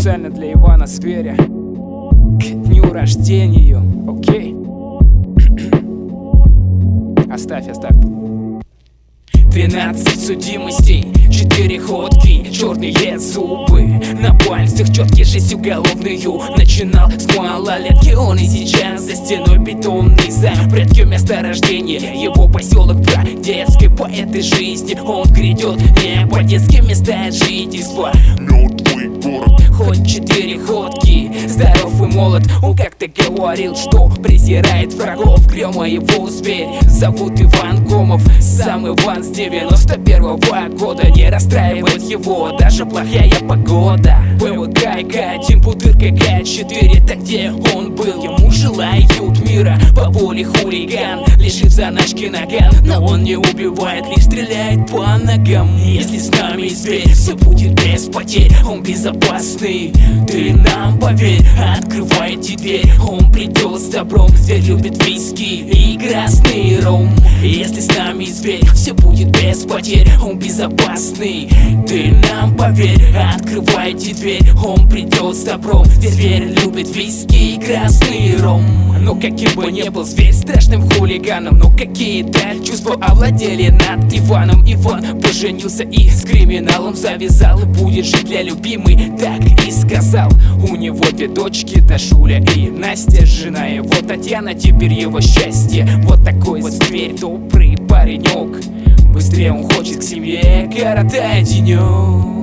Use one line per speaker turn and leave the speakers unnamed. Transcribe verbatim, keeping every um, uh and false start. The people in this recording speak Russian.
Специально для Ивана Зверя к дню рождения, окей? Оставь, оставь.
Двенадцать судимостей, четыре ходки, черные зубы. На пальцах четкий жизнь уголовную. Начинал с малолетки, он и сейчас за стеной бетонный зам. Предки места рождения, его поселок детской по этой жизни. Он грядет не по детским местам жительства. Мертвый город. Хоть четыре ходки, здоров и молод. Он как-то говорил, что презирает врагов. Крем моего зверь, зовут Иван Комов. Сам Иван с девяносто первого года. Не расстраивает его даже плохая погода. ПВК один, бутырка К четыре, так где он был? Ему желают мира по воле хулиган. Лишив заначки наган, но он не убивает, лишь стреляет по ногам. Если с нами зверь, все будет без потерь. Он безопасный, ты нам поверь. Открывайте дверь, он придет с добром. Зверь любит виски и красный ром. Если с нами зверь, все будет без потерь. Он безопасный, ты нам поверь. Открывайте дверь, он придет с добром. Зверь любит виски и красный ром. Но каким бы ни был зверь страшным хулиганом, но какие-то чувства овладели над Иваном. Иван поженился и с криминалом завязал. И будет жить для любимой, так и сказал. У него две дочки, Дашуля и Настя. Жена его Татьяна, теперь его счастье. Вот такой вот зверь, добрый паренек. Быстрее он хочет к семье, коротая денек.